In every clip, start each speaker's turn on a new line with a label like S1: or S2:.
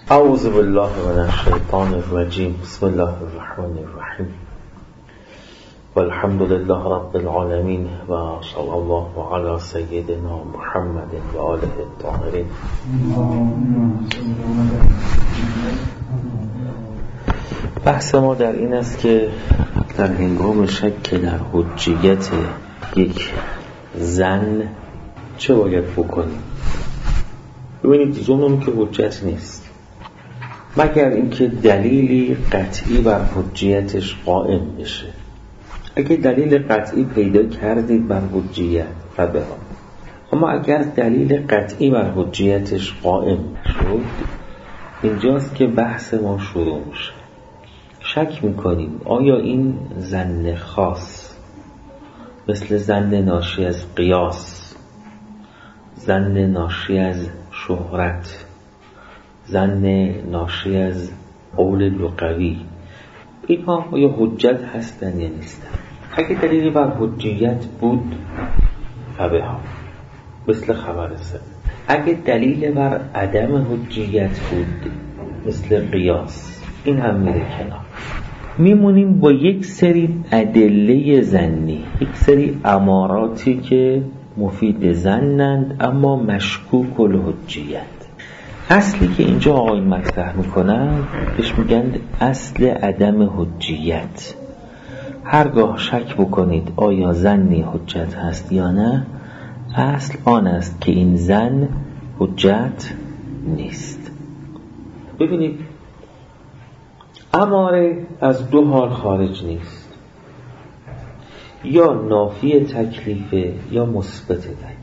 S1: اعوذ بالله من الشیطان الرجیم. بسم الله الرحمن الرحیم. والحمد لله رب العالمین و صلی الله علی سیدنا محمد و آله الطاهرین. بحث ما در این است که در هنگام شک در حجیت یک زن چه باید بکنیم؟ ببینید زنم که حجت نیست مگر اینکه دلیلی قطعی بر حجیتش قائم بشه. اگه دلیل قطعی پیدا کردید بر حجیت فبها، اما اگر دلیل قطعی بر حجیتش قائم شد، اینجاست که بحث ما شروع میشه. شک میکنیم آیا این ظن خاص مثل ظن ناشی از قیاس، ظن ناشی از شهرت، ظن ناشی از قول لغوی، اینها آیا حجت هستن یا نیستن؟ اگه دلیلی بر حجیت بود فبها، مثل خبر سه. اگه دلیل بر عدم حجیت بود مثل قیاس، این هم میره کنار. میمونیم با یک سری ادله ظنی، یک سری اماراتی که مفید ظنند اما مشکوک الحجیت. اصلی که اینجا آقایون مطرح میکنن بهش میگن اصل عدم حجیت. هرگاه شک بکنید آیا ظنی حجت هست یا نه، اصل آن است که این ظن حجت نیست. ببینید اماره از دو حال خارج نیست، یا نافی تکلیفه یا مثبت تکلیف.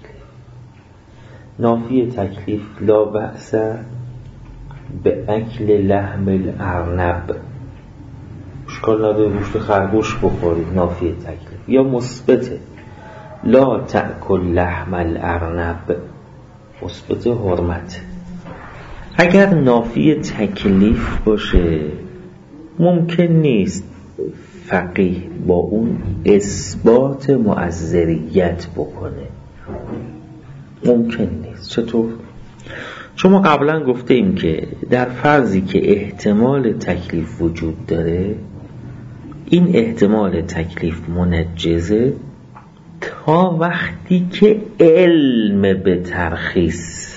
S1: نافی تکلیف لا بأس به اکل لحم الارنب، اشکال نداره گوشت خرگوش بخورید، نافی تکلیف. یا مثبت لا تأکل لحم الارنب، مثبت حرمت. اگر نافی تکلیف باشه ممکن نیست فقیه با اون اثبات معذریت بکنه، ممکن نیست. چطور؟ چون ما قبلا گفته ایم که در فرضی که احتمال تکلیف وجود داره، این احتمال تکلیف منجزه تا وقتی که علم به ترخیص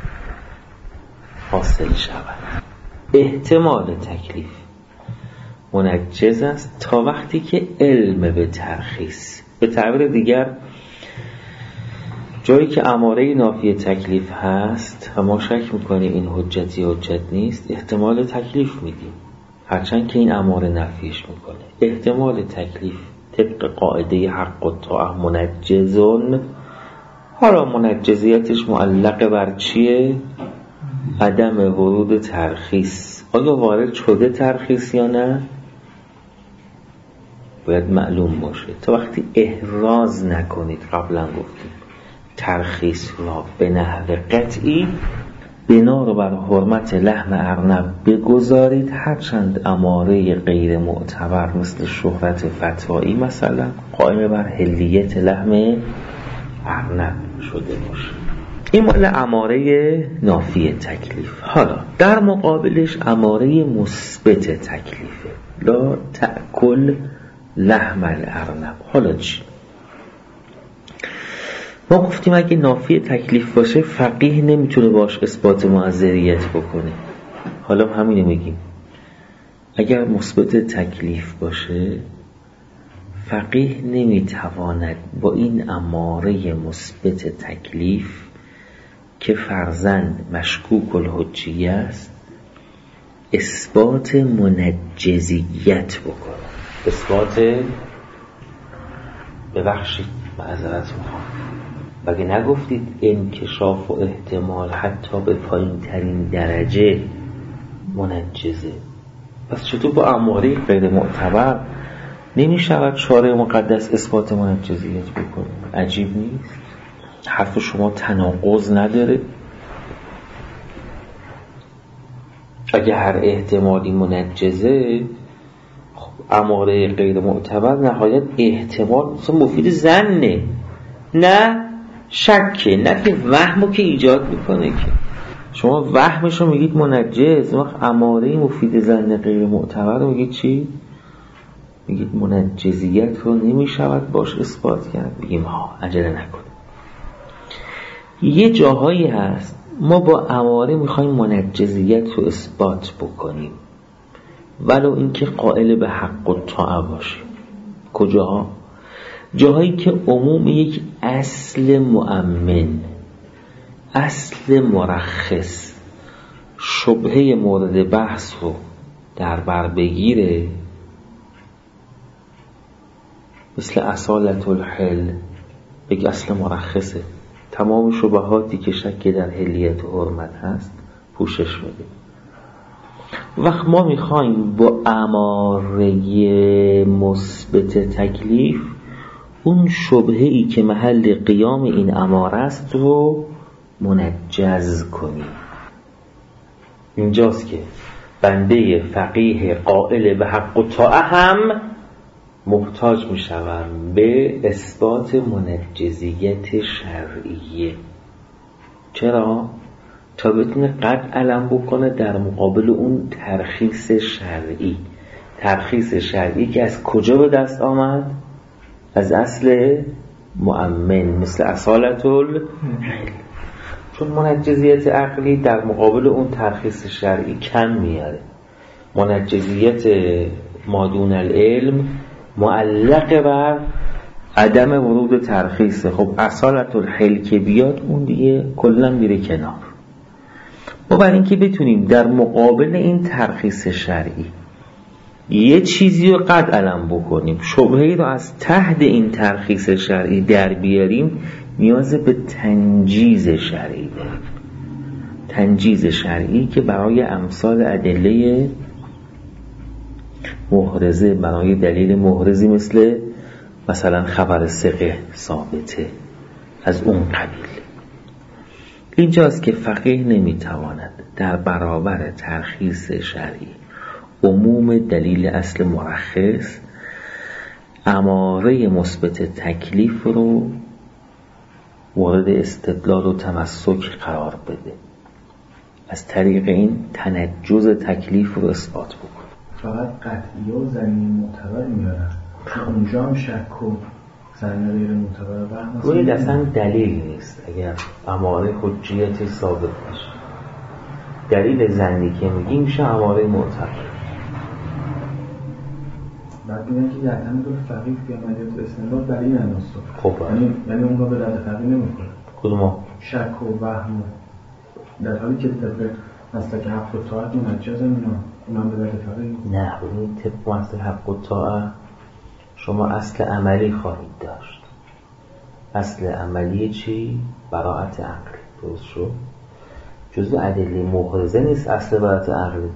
S1: حاصل شود. احتمال تکلیف منجز است تا وقتی که علم به ترخیص. به تعبیر دیگر جایی که اماره نافی تکلیف هست و ما شک میکنیم این حجتی حجت نیست، احتمال تکلیف میدیم هرچند که این اماره نفیش میکنه. احتمال تکلیف طبق قاعده حق و طاعه منجزون. حالا منجزیتش معلق بر چیه؟ عدم ورود ترخیص. آیا وارد شده ترخیص یا نه؟ باید معلوم باشه. تا وقتی احراز نکنید، قبلا گفتیم ترخیص را به نحو قطعی بنا رو بر حرمت لحم ارنب بگذارید، هرچند اماره غیر معتبر مثل شهرت فتوایی مثلا قائم بر حلیت لحم ارنب شده باشه. این مال اماره نافی تکلیف. حالا در مقابلش اماره مثبت تکلیفه، لا تأکل لحم الارنب. حالا چی؟ ما گفتیم اگه نافی تکلیف باشه فقیه نمیتونه باش اثبات معذریت بکنه. حالا همینو میگیم اگر مثبت تکلیف باشه فقیه نمیتواند با این اماره مثبت تکلیف که فرضاً مشکوک الحجیه است اثبات منجزیت بکنه. اثبات ببخشید معذرت میخوام، مگه نگفتید انکشاف و احتمال حتی به پایین ترین درجه منجزه؟ پس چطور با اماره غیر معتبر نمی شود شارع مقدس اثبات منجزیت بکنه؟ عجیب نیست؟ حرف شما تناقض نداره؟ اگه هر احتمالی منجزه، خب اماره غیر معتبر نهایت احتمال مثلا مفید ظنه، نه شکه، نه که وهمو که ایجاد میکنه که شما وهمشو میگید منجز، وقت اماره مفید ظن غیر معتبر رو میگید چی؟ میگید منجزیت رو نمیشود باش اثبات کرد. بگیم ها عجله نکن. یه جاهایی هست ما با اماره میخوایم منجزیت رو اثبات بکنیم ولو اینکه قائل به حق و طاعه باشیم. کجاها؟ جاهایی که عموم یک اصل مؤمن، اصل مرخص، شبهه مورد بحث رو در بر بگیره، مثل اصالت الحل، یک اصل مرخصه، تمام شبهاتی که شک در حلیت و حرمت هست پوشش میده. وقت ما میخوایم با اماره مثبت تکلیف اون شبهه‌ای که محل قیام این اماره است رو منجز کنیم. اینجاست که بنده فقیه قائل به حق و طاعه هم محتاج می شوم به اثبات منجزیت شرعیه. چرا؟ تا بتونه قطع علم بکنه در مقابل اون ترخیص شرعی. ترخیص شرعی که از کجا به دست آمد؟ از اصل مؤمن، مثل اصالت الحل. چون منجزیت عقلی در مقابل اون ترخیص شرعی کم میاره. منجزیت مادون العلم معلق بر عدم ورود ترخیصه. خب اصالت الحل که بیاد اون دیگه کلا میره کنار. ما برای اینکه بتونیم در مقابل این ترخیص شرعی یه چیزی رو قطع علم بکنیم، شبهه‌ای رو از تحت این ترخیص شرعی در بیاریم، نیاز به تنجیز شرعی داریم. تنجیز شرعی که برای امثال ادله محرزه، برای دلیل محرزی مثلا خبر ثقه ثابته، از اون قبیل. اینجاست که فقیه نمیتواند در برابر ترخیص شرعی عموم دلیل اصل مرخص اماره مثبت تکلیف رو مورد استدلال و تمسک قرار بده، از طریق این تنجز تکلیف رو اثبات بکنه.
S2: فقط قطعی و زنی معتبر میارن، چون اونجا هم شک و زنی غیر معتبر وهم
S1: روی اصلا دلیل نیست. اگر اماره حجیت ثابت باشه، دلیل زنی که میگیم میشه اماره معتبر.
S2: بعد میگن که یعتمد الفقیه فی عملیات استنباط برای این عناصر.
S1: خب
S2: یعنی اونها به درد فقیه نمیخوره.
S1: کدوم؟
S2: شک و وهم، در حالی که طبق مسلک حق و طاعت منجز اونا به درد فقیه.
S1: نه، ببینید طبق مسلک حق و طاعت شما اصل عملی خواهید داشت. اصل عملی چی؟ براءت عقلی. درست شد؟ جزو ادله محرزه نیست اصل براءت عقلی.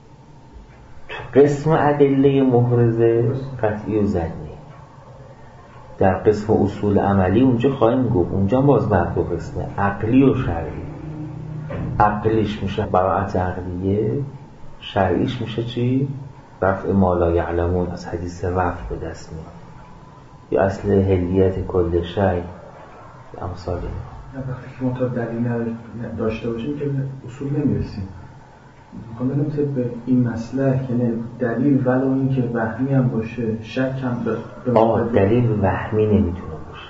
S1: قسم ادله محرزه قطعی و ظنی. در قسم اصول عملی اونجا خواهیم گفت، اونجا باز بر دو قسمه، عقلی و شرعی. عقلیش میشه براءت عقلیه، شرعیش میشه چی؟ رفع ما لا یعلمون، از حدیث رفع به دست میاد، یا اصل هلیت کل شی، امثال این.
S2: وقتی که ما تا دلیل داشته باشیم که اصول نمیرسیم. میخوام طبق این مسئله که دلیل ولو این که وهمی هم باشه، شک هم
S1: دلیل وهمی نمیتونه باشه.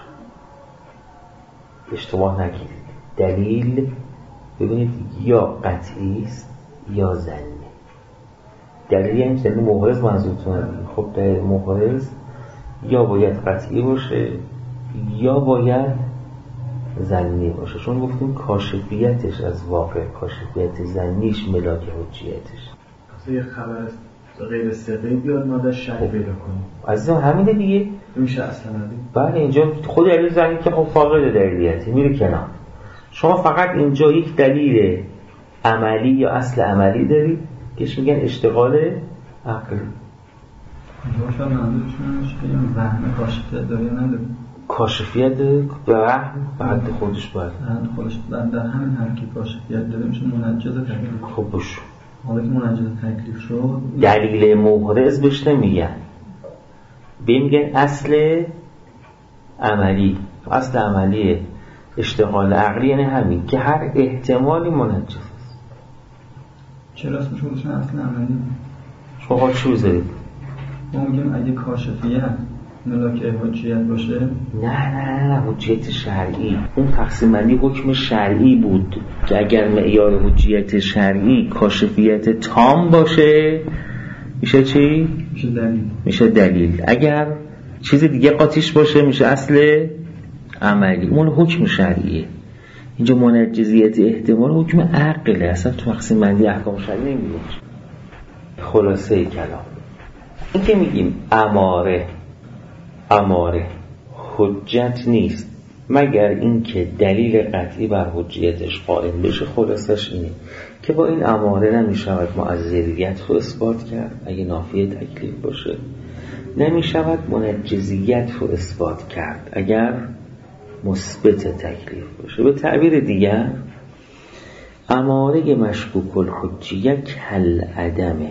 S1: اشتباه نگیرید. دلیل ببینید یا قطعی است یا ظنی. دلیل یعنی دلیل محرز منظورتونه. خب دلیل محرز یا باید قطعی باشه یا باید ظنی باشه، چون گفتیم کاشفیتش از واقع، کاشفیت ظنیش ملاک حجیتش.
S2: یه خبر غیر ثقه بیاد ما داشت شک پیدا کنیم.
S1: عزیزم همینه دیگه.
S2: میشه اصلا ندیم.
S1: بله اینجا خود دلیل ظنی که خب فاقد دلیلیتی میره کنار. شما فقط اینجا یک دلیل عملی یا اصل عملی دارید که میگن اشتغال عقلی.
S2: شاید منظورشون میشه که این وهم کاشفیت داره یا نداره.
S1: کاشفیت به وهم بعد خودش باید
S2: در همین حال که کاشفیت داره میشه منجز تکلیف.
S1: خب باشه.
S2: حالا که منجز تکلیف شد
S1: دلیل محرز بهش نمیگن، میگن اصل عملی. اصل عملی اشتغال عقلی یعنی همین که هر احتمالی منجز است.
S3: چرا اسمش گذاشتن اصل عملی؟
S1: شما چی بذارید؟
S3: ما میگیم اگه کاشفیت ملاک حجیت باشه.
S1: نه حجیت شرعی. اون تقسیم بندی حکم شرعی بود که اگر معیار حجیت شرعی کاشفیت تام باشه میشه چی؟ میشه دلیل. اگر چیز دیگه قاطیش باشه میشه اصل عملی. اون حکم شرعیه. اینجا منجزیت احتمال حکم عقله، اصلا تو تقسیم بندی احکام شرعی نمیگه. خلاصه کلام این که میگیم اماره حجت نیست مگر اینکه دلیل قطعی بر حجیتش قائم بشه. خلاصش اینه که با این اماره نمیشود معذریت رو اثبات کرد اگه نافی تکلیف باشه، نمیشود منجزیت رو اثبات کرد اگر مثبت تکلیف باشه. به تعبیر دیگر اماره مشکوک الحجیه کل عدمه.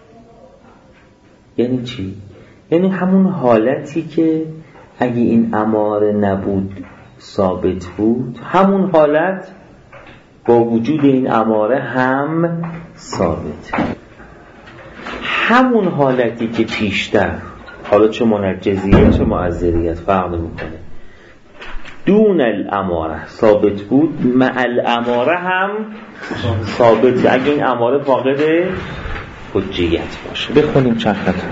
S1: یعنی چی؟ یعنی همون حالتی که اگه این اماره نبود ثابت بود، همون حالت با وجود این اماره هم ثابت. همون حالتی که پیشتر حالا چه منجزیت چه معذریت فرق نمی‌کنه دون الاماره ثابت بود، مع الاماره هم ثابت اگه این اماره فاقد حجیت باشه. بخونیم چند خطا.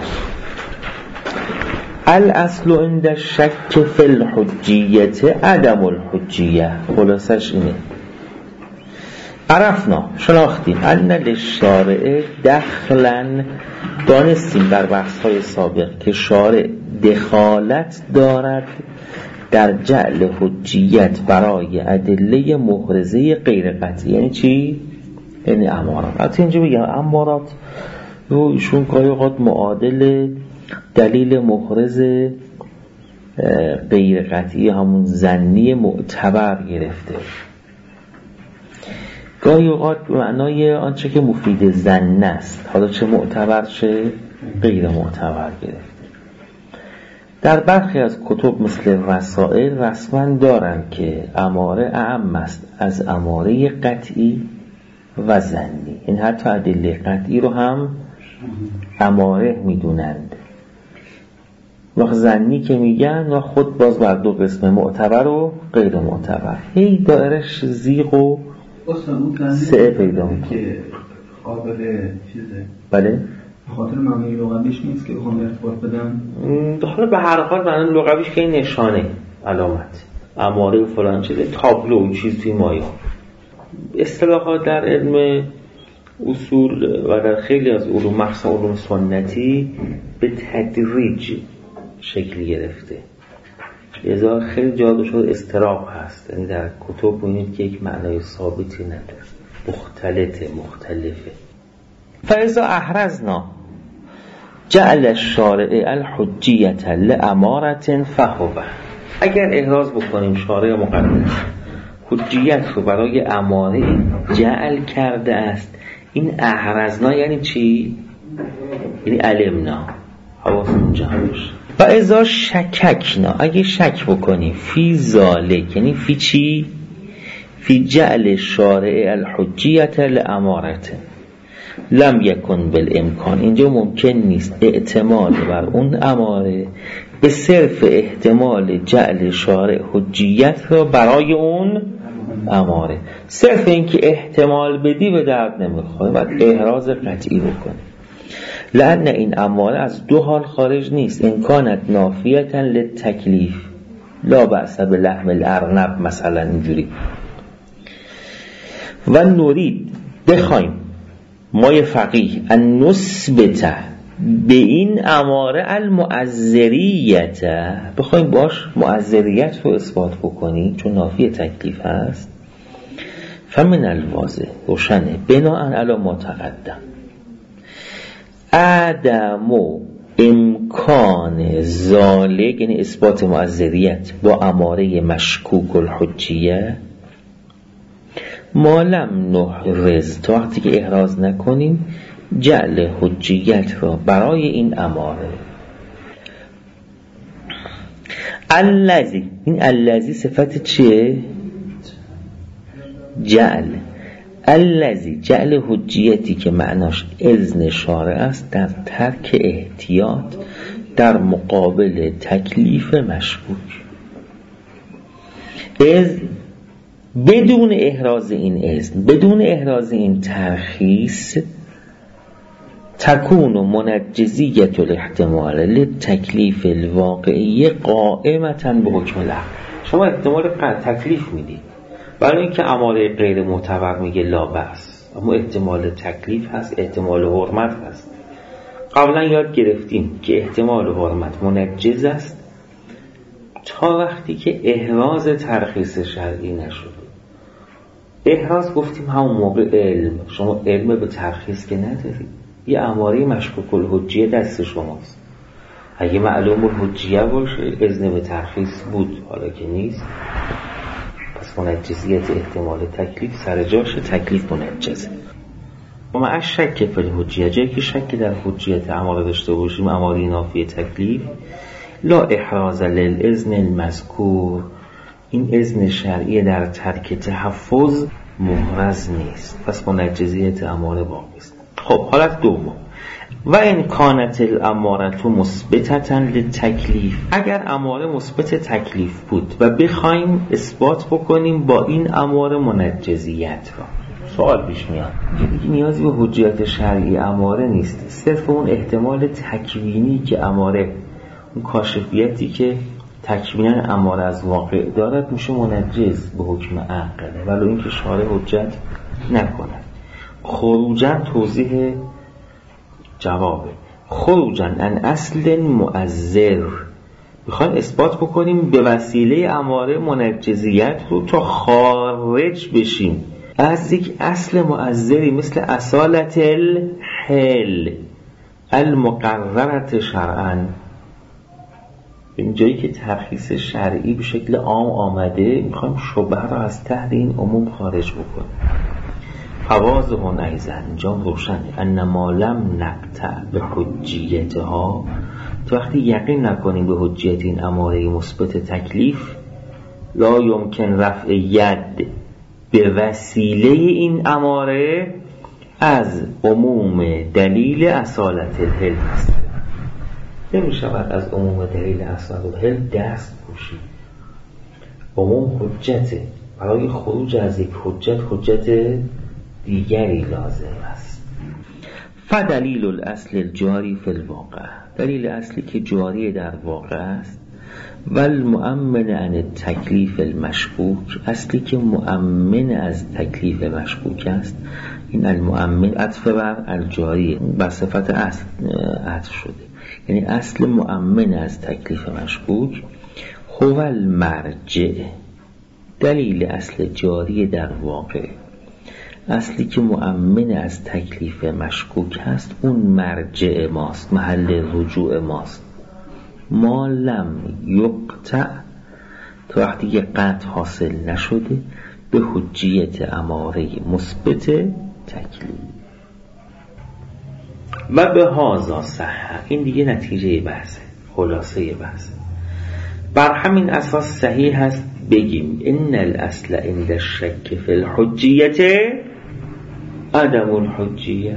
S1: الاصل عند الشک فی الحجیت عدم الحجیه. خلاصش اینه عرفنا شناختیم ان للشارع دخلا، دانستیم در بحث‌های سابق که شارع دخالت دارد در جعل حجیت برای ادله محرزه غیر قطعی. یعنی چی؟ یعنی امارات. حتی اینجا بگم امارات رو ایشون گاهی اوقات معادل دلیل محرز غیر قطعی همون ظنی معتبر گرفته، گاهی اوقات به معنای آنچه که مفید ظن است، حالا چه معتبر چه غیر معتبر گرفته. در برخی از کتب مثل رسائل رسما دارن که اماره اعم است از اماره قطعی و ظنی. این حتی ادله قطعی رو هم اماره میدونند و ظنی که میگن و خود باز بر دو قسم معتبر و غیر معتبر. هی دایرش زیغ و سعه پیدا میکنه
S3: که قابل چیزه.
S1: بله
S3: خاطر معنی لغویش نیست که بخوام ارتباط بدم.
S1: حالا به هر حال معنی لغویش که این نشانه علامت اماره و فلان چیزه تابلو چیز توی مایه. اصطلاحات در علم اصول و در خیلی از علوم مخصوصا علوم سنتی به تدریج شکل گرفته، لذا خیلی جا شد اضطراب هست. یعنی در کتب ببینید که یک معنای ثابتی نداره، مختلفه. فاذا احرزنا جعل الشارع الحجیة لامارة فهو، اگر احراز بکنیم شارع مقدس حجیت رو برای اماره جعل کرده است، این احرزنا یعنی چی؟ یعنی علمنا، حواسمون جمع باشه. و اذا شککنا، اگه شک بکنیم فی ذالک، یعنی فی چی؟ فی جعل شارع الحجیة لاماره لم یکن بالامکان، اینجا ممکن نیست اعتماد بر اون اماره به صرف احتمال جعل شارع حجیت را برای اون اماره. صرف این که احتمال بدی به درد نمیخوره، باید احراز قطعی بکنه. لأن این اماره از دو حال خارج نیست، ان کانت نافیتا للتکلیف لا بأس بلحم الارنب مثلا اینجوری. و نورید بخوایم مای فقیه ان نثبت به این اماره المعذریت، بخوایم باش معذریت رو اثبات بکنیم چون نافی تکلیف هست. فمن الواضح روشنه بناء علی ما تقدم عدم امکان ذالک، یعنی اثبات معذریت با اماره مشکوک الحجیه، ما لم نحرز، تا وقتی که احراز نکنیم جعل حجیت را برای این اماره. الذی، این الذی صفت چیه؟ جعل. الذی جعل حجیتی که معناش اذن شارع است در ترک احتیاط در مقابل تکلیف مشکوک. بدون احراز این اذن، بدون احراز این ترخیص، تکون منجزیت الاحتمال للتکلیف الواقعی قائمتا به حکم العقل. شما احتمال تکلیف میدید برای اینکه اماره غیر معتبر میگه لا بأس، اما احتمال تکلیف هست، احتمال حرمت هست. قبلا یاد گرفتیم که احتمال حرمت منجز است تا وقتی که احراز ترخیص شرعی نشده. احراز گفتیم همون موقع علم، شما علم به ترخیص که ندارید، یه اماره مشکوک الحجیه دست شماست. اگه معلوم الحجیه باشه اذن به ترخیص بود، حالا که نیست پس منجزیت احتمال تکلیف سر جاشه، تکلیف منجزه. و مع شک فی الحجیه، جایی که شک در حجیت اماره داشته باشیم، اماره نافی تکلیف، لا احراز للاذن المذکور، این اذن شرعی در ترک تحفظ محرز نیست، پس منجزیت اماره باقی است. خب حالت دوم، و ان کانت الاماره مثبتة للتکلیف، اگر اماره مثبت تکلیف بود و بخوایم اثبات بکنیم با این اماره منجزیت را، سوال پیش میاد دیگه نیازی به حجیت شرعی اماره نیست، صرف اون احتمال تکوینی که اماره، اون کاشفیتی که تکوینا اماره از واقع دارد میشه منجز به حکم عقل، ولو اینکه شارع حجت نکنه. خروجاً توضیح جوابه، خروجاً ان اصل مؤذر، میخوایم اثبات بکنیم به وسیله اماره منجزیت رو تا خارج بشیم از یک اصل مؤذری مثل اصالت الحل المقررت شرعاً. این جایی که ترخیص شرعی به شکل عام آمده، میخوایم شبهه را از تحت این عموم خارج بکنیم. فواضح ایضا، اینجا روشنه، انما لم نقطع به حجیتها، تو وقتی یقین نکنیم به حجیت این اماره مثبت تکلیف، لا یمکن رفع ید به وسیله این اماره از عموم دلیل اصالت الحل است. نمی شود از عموم دلیل اصالت الحل دست پوشید. عموم حجته، برای خروج از یک حجت دیگری لازم است. فدلیل الاصل الجاری فی الواقع، دلیل اصلی که جاری در واقع است، و المؤمن عن التکلیف المشکوک، اصلی که مؤمن از تکلیف مشکوک است. این المؤمن عطف بر الجاری، بر صفت اصل عطف شده، یعنی اصل مؤمن از تکلیف مشکوک. هو المرجع، دلیل اصل جاری در واقع، اصلی که مؤمن از تکلیف مشکوک هست، اون مرجع ماست، محل رجوع ماست. ما لم یقطع، تا وقتی که قطع حاصل نشده به حجیت اماره مثبت تکلیف. و به هازا صحه، این دیگه نتیجه بحثه، خلاصه بحثه. بر همین اساس صحیح هست بگیم ان الاصل عند الشک فی الحجیت عدم الحجیه.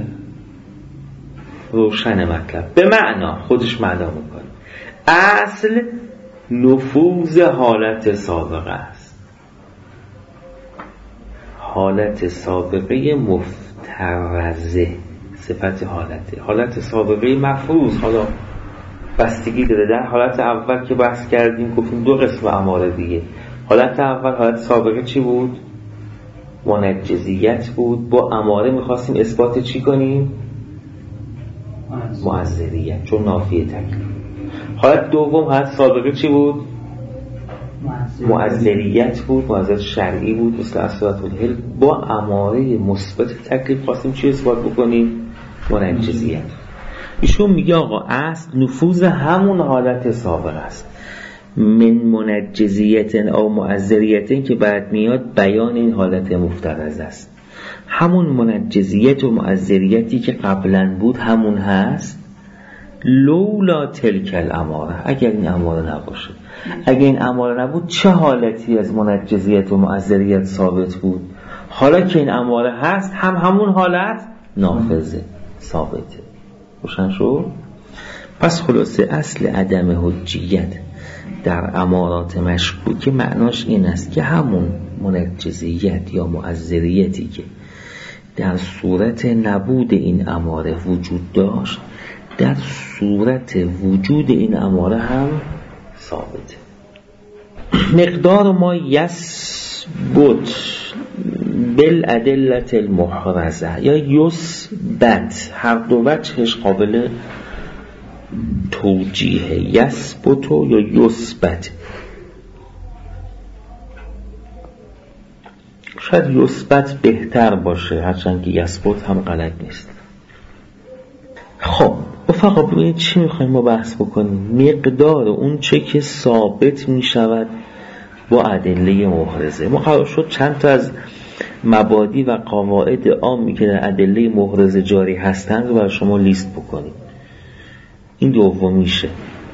S1: روشن مطلب، به معنا خودش معنا میکنه. اصل نفوذ حالت سابقه است، حالت سابقه مفترضه، صفت حالت سابقه مفروض. حالا بستگی داره، در حالت اول که بحث کردیم گفتیم دو قسم اماره دیگه. حالت اول حالت سابقه چی بود؟ منجزیت بود. با اماره میخواستیم اثبات چی کنیم؟ مؤذریت، چون نافی تکلیف. حالت دوم حالت سابقه چی بود؟ مؤذریت بود، مؤذریت شرعی بود مثل اصالت الحل. با اماره مثبت تکلیف خواستیم چی اثبات بکنیم؟ منجزیت. ایشون میگه آقا اصل نفوذ همون حالت سابقه است، من منجزیت او مؤذریت که بعد میاد بیان این حالت مفترض است. همون منجزیت و مؤذریتی که قبلا بود همون هست، لولا تلک الاماره، اگر این اماره نباشه. اگر این اماره نبود چه حالتی از منجزیت و مؤذریت ثابت بود؟ حالا که این اماره هست همون حالت نافذه ثابته. روشن شد؟ پس خلاصه اصل عدم حجیت در امارات مشکوک معناش این است که همون منجزیت یا معذریتی که در صورت نبود این اماره وجود داشت در صورت وجود این اماره هم ثابته. مقدار ما یثبت بالادله المحرزه یا یثبت، هر دو وجهش قابل توجیه، یثبت یا یثبت. شاید یثبت بهتر باشه، هرچند که یثبت هم غلط نیست. خب رفقا ببینید چی میخوایم ما بحث بکنیم. مقدار اون چه که ثابت میشود با ادله محرزه. ما قرار شد چند تا از مبادی و قواعد عامی که در ادله محرزه جاری هستند رو برای شما لیست بکنیم. این دومیشه،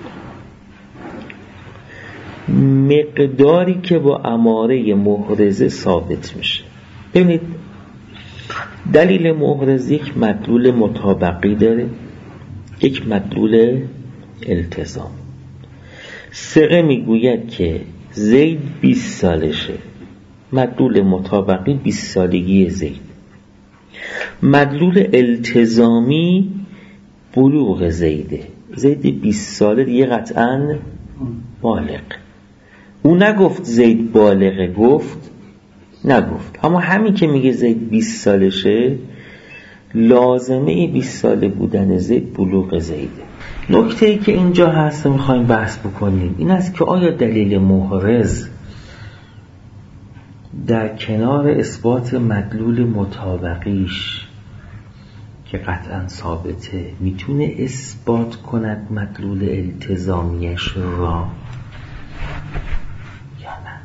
S1: مقداری که با اماره محرزه ثابت میشه. ببینید دلیل محرز یک مدلول مطابقی داره، یک مدلول التزام. ثقه میگوید که زید 20 سالشه، مدلول مطابقی 20 سالگی زید. مدلول التزامی بلوغ زیده، زید 20 ساله دیگه قطعاً بالغ. او نگفت زید بالغه، گفت نگفت، اما همین که میگه زید 20 سالشه لازمه 20 ساله بودن زید بلوغ زیده. نکته‌ای که اینجا هست میخوایم بحث بکنیم این است که آیا دلیل محرز در کنار اثبات مدلول مطابقیش که قطعا ثابته میتونه اثبات کند مدلول التزامیش را یا نه؟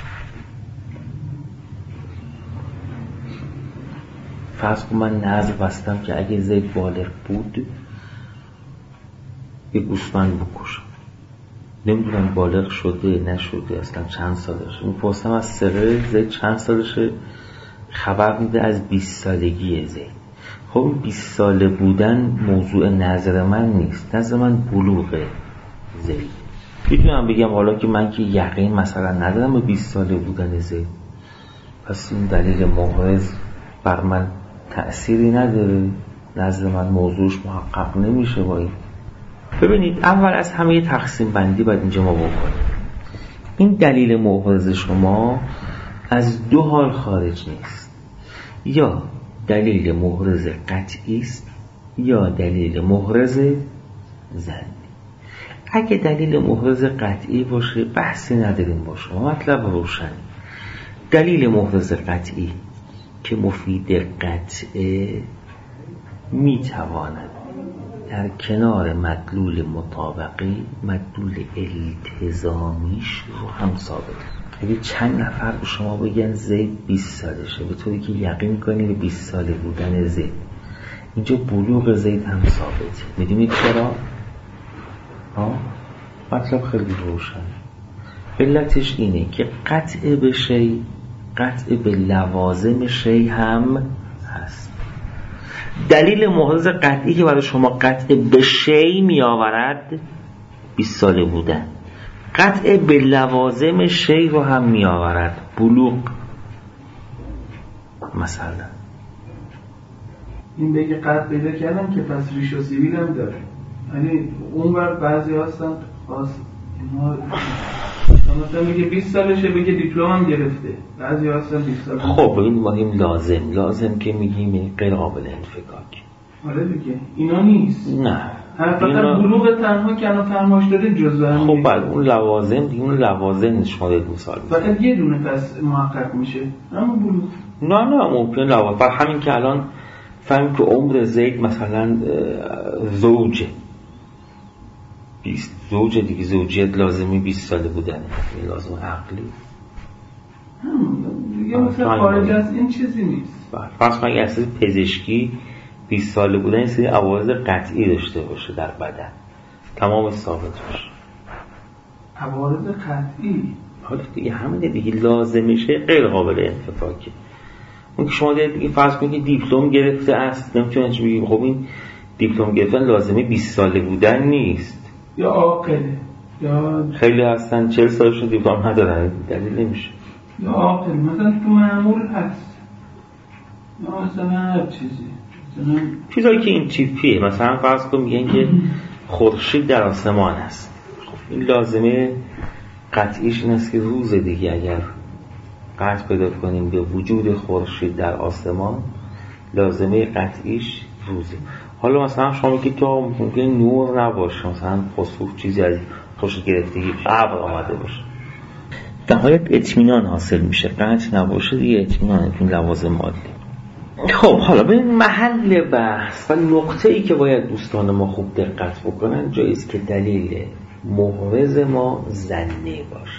S1: فرض کن من نظر بستم که اگه زید بالغ بود یه گوسفند بکشم، نمیدونم بالغ شده نشده، اصلا چند سالشه. میپرسم از ثقه زید چند سالشه، خبر میده از 20 سالگی زید. خب 20 ساله بودن موضوع نظر من نیست، نظر من بلوغ زید. میتونم بگم حالا که من که یقین مثلا ندارم به 20 ساله بودن زید، پس این دلیل محرز بر من تأثیری نداره، نظر من موضوعش محقق نمیشه با این. ببینید اول از همه یه تقسیم بندی باید اینجا ما بکنیم. این دلیل محرز شما از دو حال خارج نیست، یا دلیل محرز قطعی است یا دلیل محرز ظنی. اگه دلیل محرز قطعی باشه بحثی نداریم با شما، مطلب روشن. دلیل محرز قطعی که مفید قطعه میتواند در کنار مدلول مطابقی مدلول التزامیش رو هم ثابت. اگه چند نفر به شما بگن زید 20 سالشه به طوری که یقین کنی به 20 ساله بودن زید، اینجا بلوغ زید هم ثابته. میدونید چرا؟ مطلب خیلی روشن. علتش اینه که قطع به شی قطع به لوازم شی هم هست. دلیل محرز قطعی که برای شما قطع به شی می آورد 20 ساله بودن، قطع به لوازم شی رو هم می آورد، بلوغ مثلا.
S2: این بگه قطع پیدا کردم که پس ریش و سیبیل هم داره، یعنی اون بر بعضی هستن خاص مثلا میگه 20 سالشه بگه دیپلم هم گرفته، بعضی هستن 20 سال.
S1: خب این مهم لازم که میگیم غیر قابل انفکاک.
S2: آره دیگه اینا نیست.
S1: نه
S2: فقط بلوغ تنها که الان فرماش داده جزء هم.
S1: خب بله اون لوازم دیگه، اون لوازم شما دارید مثال میزنید.
S2: فقط یه دونه پس محقق میشه اما بلوغ
S1: نه ممکن لوازم. بر همین که الان فهمیم که عمر زید مثلا زوجه 20 زوجه دیگه، زوجیت لازمی 20 ساله بودنه، این لازم عقلی
S2: دیگه مثلا خارج از این چیزی نیست.
S1: فرض کنید اساس پزشکی 20 ساله بودن این سری عوارض قطعی داشته باشه در بدن، تمام ثابت باشه.
S2: عوارض قطعی
S1: حالا دیگه همین دیگه لازمشه غیر قابل انفکاکه. اون که شما دیگه فرض کنید دیپلم گرفته است، نمیتونه چی بگیم. خب این دیپلم گرفتن لازمه 20 ساله بودن نیست.
S2: یا عاقله یا
S1: خیلی هستن 40 سالشون دیپلم ندارن، دلیل نمیشه.
S2: یا عاقل مثلا تو معمول هست یا مثلا هر
S1: چیزایی که این تیپیه. مثلا فرض کن میگن که خورشید در آسمان است. خب این لازمه قطعیش این است که روز دیگه اگر قطع پیدا کنیم به وجود خورشید در آسمان، لازمه قطعیش روزه. حالا مثلا شما که تو ممکن نور نباشه، مثلا خسوف چیزی از خورشید گرفتگی ابر آمده باشه، نهایت اطمینان حاصل میشه. قطع نباشه دیگه اطمینان این لوازم عادی. خب حالا به محل بحث و نقطه‌ای که باید دوستان ما خوب دقت بکنن جاییست که دلیل محرز ما ظنی باشه.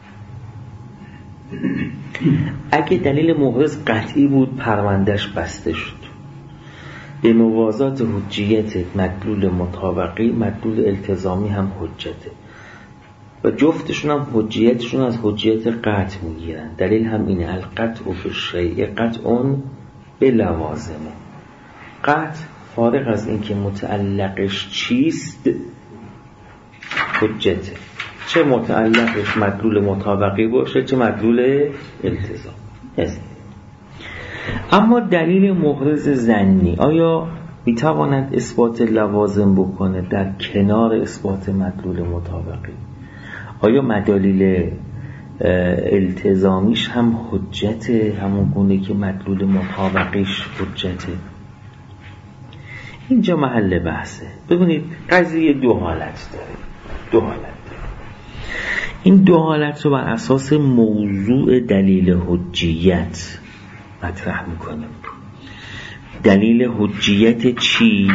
S1: اگه دلیل محرز قطعی بود پروندهش بسته شد. به موازات حجیت مدلول مطابقی، مدلول التزامی هم حجته و جفتشون هم حجیتشون از حجیت قطع میگیرن. دلیل هم اینه القطع فی الشیء قطع به لوازمه. قطع فارغ از اینکه متعلقش چیست حجته، چه متعلقش مدلول مطابقی باشه چه مدلول التزام است. اما دلیل محرز ظنی آیا میتواند اثبات لوازم بکنه در کنار اثبات مدلول مطابقی؟ آیا مدالیل التزامیش هم حجته همون گونه که مدلول مطابقیش حجته؟ اینجا محل بحثه. ببینید قضیه دو حالت داره. این دو حالت رو بر اساس موضوع دلیل حجیت مطرح میکنیم. دلیل حجیت چی؟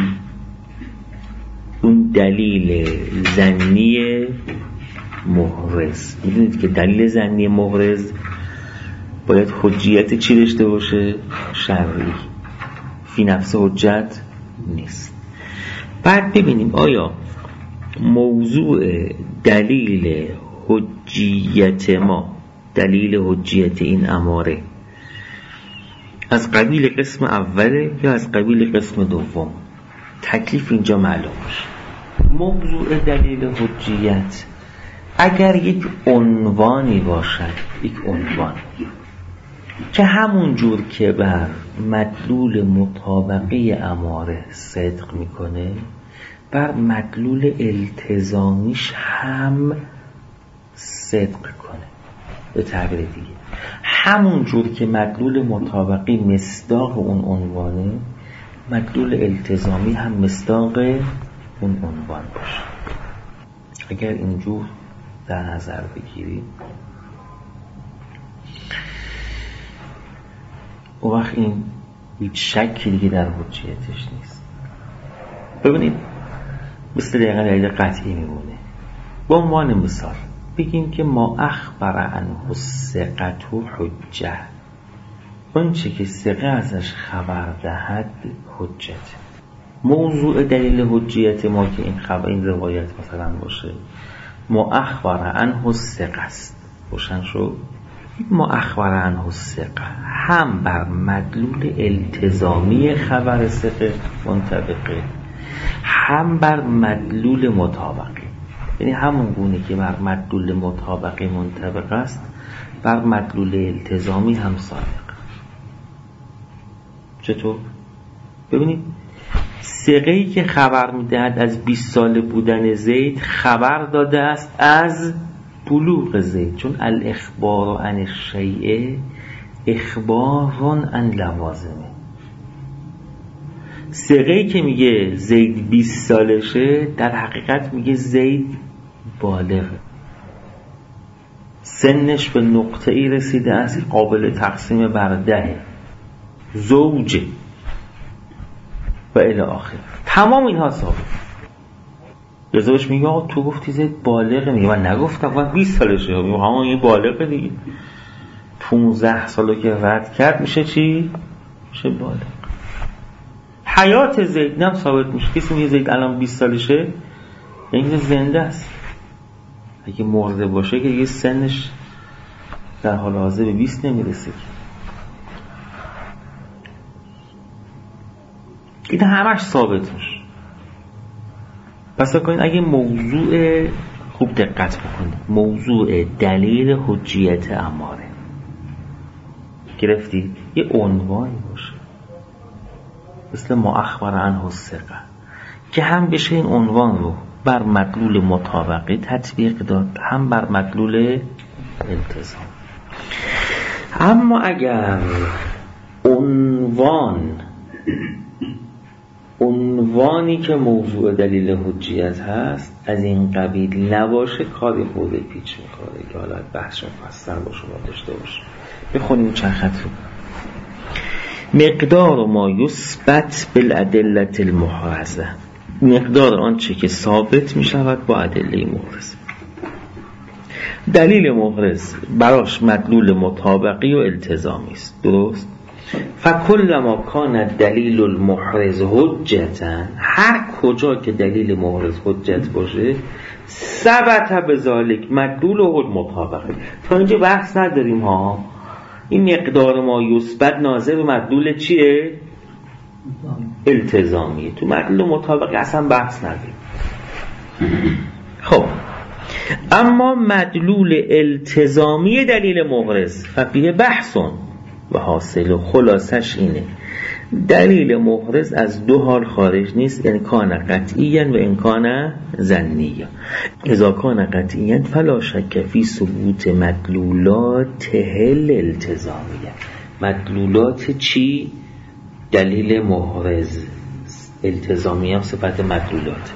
S1: اون دلیل ظنی محرز. میدونید که دلیل ظنی محرز باید حجیت چی داشته باشه؟ شرعی. فی نفس حجت نیست. بعد ببینیم آیا موضوع دلیل حجیت ما، دلیل حجیت این اماره از قبیل قسم اوله یا از قبیل قسم دوم؟ تکلیف اینجا معلوم میشه. موضوع دلیل حجیت اگر یک عنوانی باشد، یک عنوان که همون جور که بر مدلول مطابقی اماره صدق میکنه بر مدلول التزامیش هم صدق کنه. به تعبیر دیگه همون جور که مدلول مطابقی مصداق اون عنوانه، مدلول التزامی هم مصداق اون عنوان باشه. اگر اینجور در نظر بگیریم اون وقت این هیچ شکی دیگه در حجیتش نیست. ببینید مثل دقیقا دلیل قطعی میمونه. به عنوان مثال بگیم که ما اخبر عنه الثقة حجه، اون چه که ثقه ازش خبر دهد حجت. موضوع دلیل حجیت ما که این خبر، این روایت مثلا باشه ما اخبر عنه الثقة است، روشن شد. ما اخبر عنه الثقة هم بر مدلول التزامی خبر ثقه منطبقه، هم بر مدلول مطابقی. یعنی همون گونه که بر مدلول مطابقی منطبق است بر مدلول التزامی هم صادق. چطور؟ ببینید ثقه‌ای که خبر میدهد از 20 ساله بودن زید خبر داده است از بلوغ زید، چون الاخبار عن الشیء اخبار عن لوازمه. ثقه‌ای که میگه زید 20 سالشه در حقیقت میگه زید بالغه، سنش به نقطه‌ای رسیده است قابل تقسیم بر 10، زوجه و الی آخر. تمام اینها ثابت. یزوش میگه آقا تو گفتی زید بالغه، میگه من نگفتم، من 20 سالشه. میگه همون این بالغه دیگه. 15 ساله که رد کرد میشه چی؟ میشه بالغ. حیات زید هم ثابت میشه. کسی میگه زید الان 20 سالشه یعنی زنده است. اگه مرده باشه که یه سنش در حال حاضر به 20 نمیرسه. این همش ثابت میشه. پس کنید اگه موضوع خوب دقت بکنید، موضوع دلیل حجیت اماره گرفتید، یه عنوانی باشه مثل ما اخبر عنه الثقه که هم بشه این عنوان رو بر مدلول مطابقه تطبیق داد، هم بر مدلول التزام. اما اگر عنوانی که موضوع دلیل حجیت هست از این قبیل نباشه، کاری خورده پیچ میخوره که حالا بحث مفصل با شما داشته باشه. بخونیم چند خط رو. مقدار ما یثبت بالادله المحرزه، مقدار آنچه که ثابت می شود با ادله محرز. دلیل محرز براش مدلول مطابقی و التزامی است، درست؟ فکل ما کان دلیل المحرز حجتا، هر کجا که دلیل محرز حجت باشه ثبت بذالک مدلول و مطابقی. تا اینجا بحث نداریم ها. این مقدار ما یثبت ناظر به مدلول چیه؟ التزامیه. تو مدلول مطابقی اصلا بحث نداریم. خب اما مدلول التزامی دلیل محرز ففیه بحثون و حاصل و خلاصش اینه دلیل محرز از دو حال خارج نیست، یعنی کان قطعیاً و این کان ظنیاً. اذا کان قطعیاً فلا شک فی ثبوت مدلولات الالتزامیه. مدلولات چی؟ دلیل محرز. التزامی هم صفت مدلولات.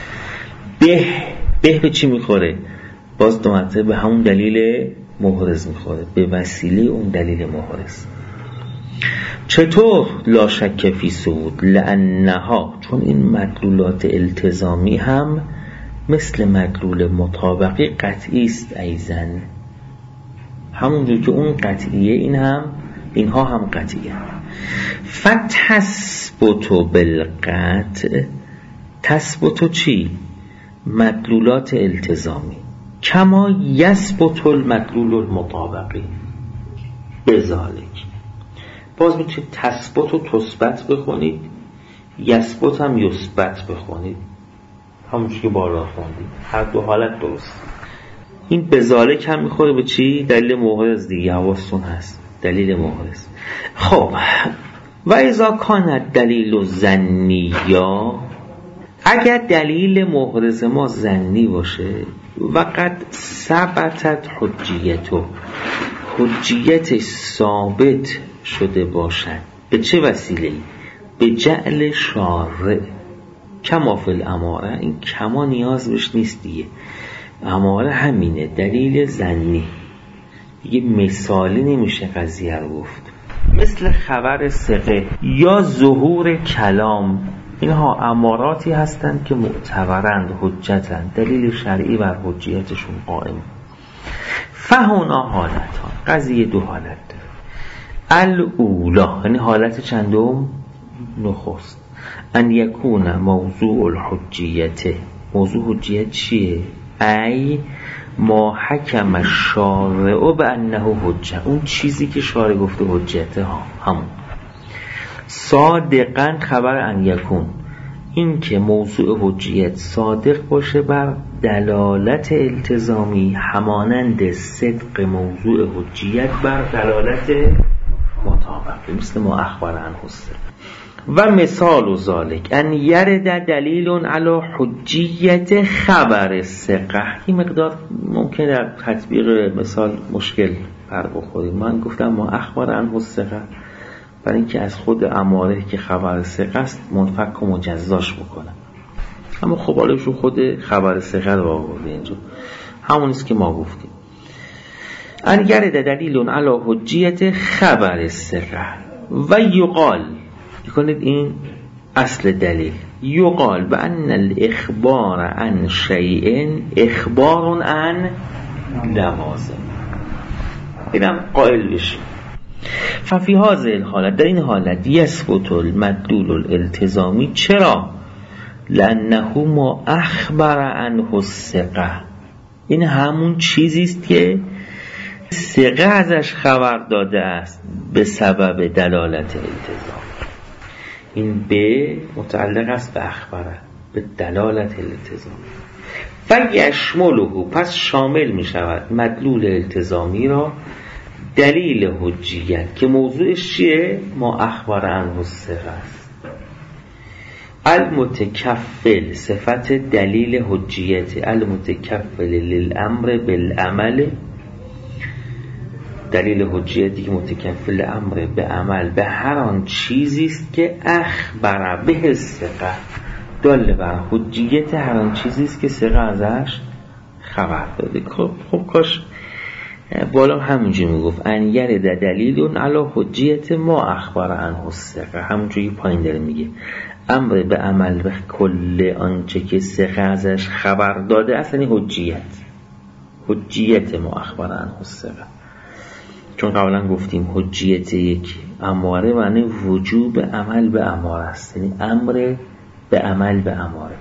S1: به چی میخوره؟ باز دو مرتبه به همون دلیل محرز میخوره، به وسیله اون دلیل محرز. چطور لا شک فی ثبوت؟ لانها، چون این مدلولات التزامی هم مثل مدلول مطابقی قطعی است ایزن، همونجور که اون قطعیه اینها هم قطعیه. فتثبتو بالقطع، تثبتو چی؟ مدلولات التزامی کما یثبت المدلول المطابقی بذالک. باز میتونید تثبت و تثبت بخونید، یثبت هم یثبت بخونید، همونجوری که بالا خوندید، هر دو حالت درست. این بذالک هم میخوره به چی؟ دلیل محرز دیگه، حواستون هست دلیل محرز. خب و اذا کان دلیل ظنیا، اگر دلیل محرز ما ظنی باشه و قد ثبتت حجیتو، حجیت ثابت شده باشد، به چه وسیله؟ به جعل شارع کما فی الاماره. این کما نیاز بهش نیست دیگه، اماره همینه، دلیل ظنی دیگه، مثالی نمیشه قضیه رو گفت. مثل خبر ثقه یا ظهور کلام، اینها اماراتی هستند که معتبرند، حجتند، دلیل شرعی بر حجیتشون قائم. فهونا حالتان، قضیه دو حالت داره. الاولا، یعنی حالت چندم؟ نخست. ان یکون موضوع الحجیت، موضوع حجیت چیه؟ ای ما حکم الشارع بانه حجه، اون چیزی که شارع گفته حجته، همون. صادقاً خبر ان یکون، این که موضوع حجیت صادق باشه بر دلالت التزامی، همانند صدق موضوع حجیت بر دلالت مطابقی، مثل ما اخبر عنه الثقه. و مثال ذالک ان یرد دلیل علی حجیت خبر الثقه. این مقدار ممکنه در تطبیق مثال مشکل پر بخوریم. من گفتم ما اخبر عنه الثقه برای اینکه از خود اماره که خبر ثقه است منفک و مجزاش بکنم، اما خب حالشون خود خبر ثقه رو آورده اینجا، همونیست که ما گفتیم. ان یرد دلیل علی حجیت خبر ثقه و یقال، کنید این اصل دلیل، یقال بان الاخبار عن شیء اخبار عن لوازم، اینم قائل بشیم. ففی هذه الحالت، در این حالت یثبت المدلول الالتزامی. چرا؟ لانه ما اخبر عنه الثقه، این همون چیزی است که ثقه ازش خبر داده است به سبب دلالت التزام. این به متعلق است به اخبره، به دلالت التزامی. و یشمله، پس شامل می شود مدلول التزامی را دلیل حجیت که موضوعش چیه؟ ما اخبر عنه الثقه است. المتکفل صفت دلیل حجیت، المتکفل للامر بالعمل، دلیل حجیتی که متکفل امر به عمل به هر آن چیزی است که اخبر به الثقه، دال بر حجیت هر آن چیزی است که ثقه ازش خبر داده. خب کاش بالا همینجوری میگفت ان یرد دلیل علی حجیت ما اخبر عنه الثقه، همونجوری پایین داره میگه امر به عمل به کل آنچه که ثقه ازش خبر داده اصلا حجیت ما اخبر عنه الثقه. چون قبلا گفتیم حجیت یک اماره معنی وجوب عمل به اماره است، یعنی امر به عمل به اماره.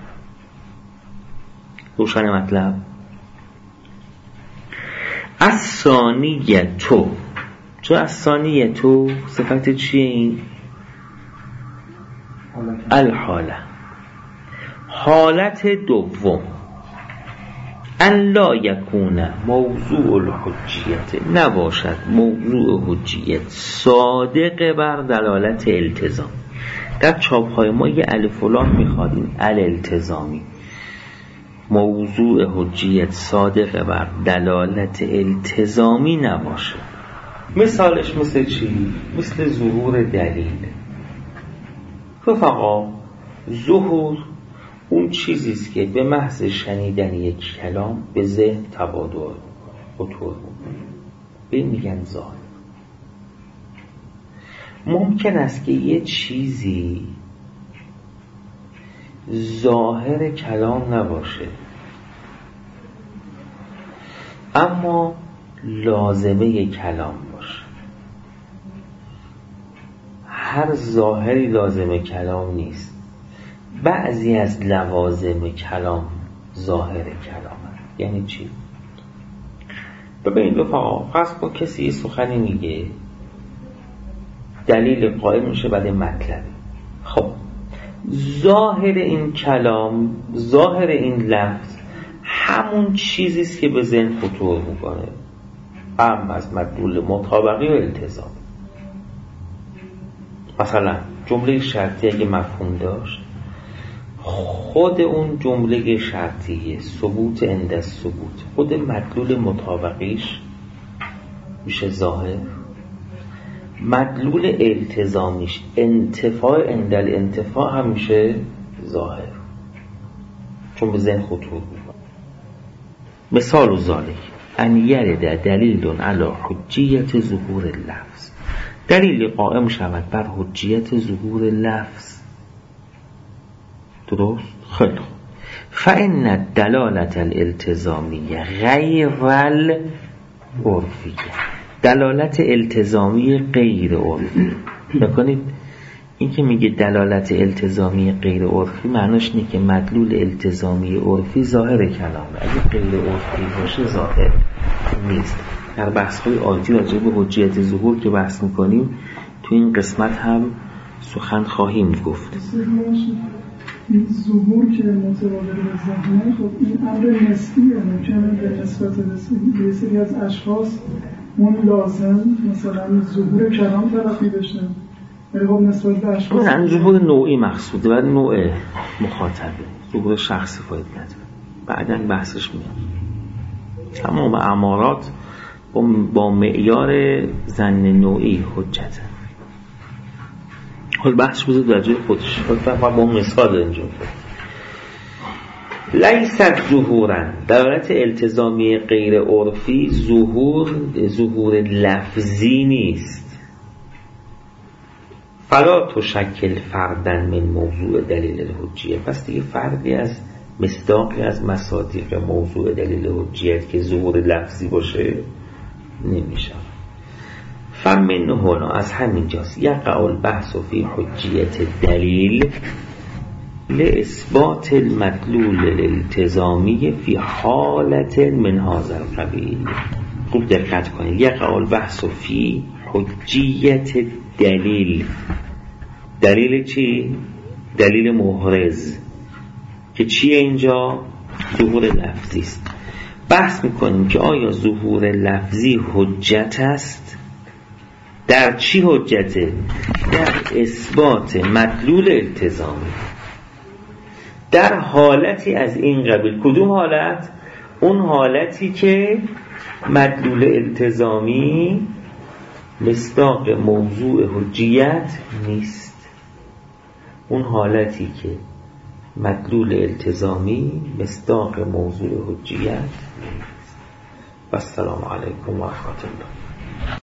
S1: روشن مطلب؟ الثانیتو، چون الثانیتو صفت چیه این؟ الحاله، حالت دوم ان لا یکون موضوع الحجیت، نباشد موضوع حجیت صادق بر دلالت التزام. در چاپ‌های ما یه الف و لام می‌خوادیم، الالتزامی، موضوع حجیت صادق بر دلالت التزامی نباشه. مثالش مثل چی؟ مثل ظهور دلیل. رفقا ظهور اون چیزیست که به محض شنیدن یک کلام به ذهن تبادر خطور میکنه، به میگن ظاهر. ممکن است که یه چیزی ظاهر کلام نباشه اما لازمه کلام باشه. هر ظاهری لازمه کلام نیست، بعضی از لوازم کلام ظاهر کلامه. یعنی چی؟ ببینید رفقا، فرض کن کسی سخنی میگه، دلیل قائم میشه بعد مطلبی. خب ظاهر این کلام، ظاهر این لفظ همون چیزیست که به ذهن خطور میکنه، هم از مدلول مطابقی و التزام. مثلا جمله شرطی اگه مفهوم داشت، خود اون جمله شرطیه ثبوت عند الثبوت، خود مدلول مطابقیش میشه ظاهر، مدلول التزامیش انتفاع عند الانتفاع هم میشه ظاهر، چون به ذهن خطور میکنه. مثال ذالک ان یرد دلیل علی حجیت ظهور اللفظ، دلیل قائم شود بر حجیت ظهور لفظ. درست؟ خیلی خوب. فإن الدلالة الالتزامیه غیر العرفیه، دلالت التزامی غیر عرفی. بکنید این که میگه دلالت التزامی غیر عرفی معناش اینه که مدلول التزامی عرفی ظاهر کلامه، اگه غیر عرفی باشه ظاهر نیست. در بحث‌های آتی راجع به حجیت ظهور که بحث میکنیم تو این قسمت هم سخن خواهیم گفت.
S4: این ظهور که متبادر به ذهنه، خب این امر نسبیه، ممکنه به نسبت به سری از اشخاص اون لازم مثلا ظهور کلام تلقی بشه، ولی خب نسبت به اشخاص
S1: این ظهور نوعی مقصوده و نوع مخاطبه، ظهور شخصی فاید نداره، بعداً بحثش میاد. تمام امارات با معیار ظن نوعی حجته. حال بحث بوده در جای خودش، حال با مثال اینجا لیست ظهورن، دلالت التزامی غیر عرفی ظهور لفظی نیست. فلا تشکل فردن من موضوع دلیل الحجیه، پس دیگه فردی از مصداقی از مصادیق موضوع دلیل حجیت که ظهور لفظی باشه نمیشه. فمن هنا، از همین جاست، یقع البحث فی حجیت دلیل لاثبات المدلول الالتزامی فی حالت من هذا القبیل. خوب دقت کنید، یقع البحث فی حجیت دلیل، دلیل چی؟ دلیل محرز که چیه اینجا؟ ظهور لفظی است. بحث میکنیم که آیا ظهور لفظی حجت است؟ در چی حجته؟ در اثبات مدلول التزامی. در حالتی از این قبیل. کدوم حالت؟ اون حالتی که مدلول التزامی مصداق موضوع حجیت نیست. اون حالتی که مدلول التزامی مصداق موضوع حجیت نیست. و السلام علیکم و رحمت الله.